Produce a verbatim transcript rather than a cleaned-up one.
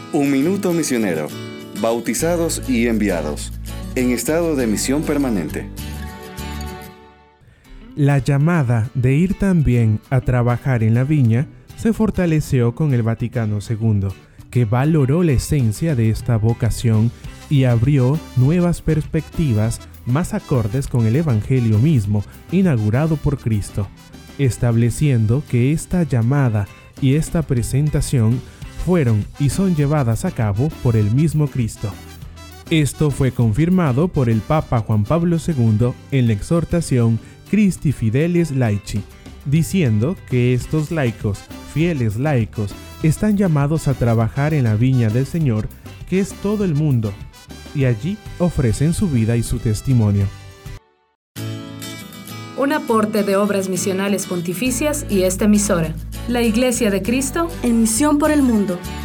Un minuto misionero. Bautizados y enviados. En estado de misión permanente. La llamada de ir también a trabajar en la viña se fortaleció con el Vaticano segundo, que valoró la esencia de esta vocación y abrió nuevas perspectivas más acordes con el Evangelio mismo, inaugurado por Cristo, estableciendo que esta llamada y esta presentación fueron y son llevadas a cabo por el mismo Cristo. Esto fue confirmado por el Papa Juan Pablo segundo en la exhortación Christi Fidelis Laici, diciendo que estos laicos, fieles laicos, están llamados a trabajar en la viña del Señor, que es todo el mundo, y allí ofrecen su vida y su testimonio. Un aporte de Obras Misionales Pontificias y esta emisora, la Iglesia de Cristo, en misión por el mundo.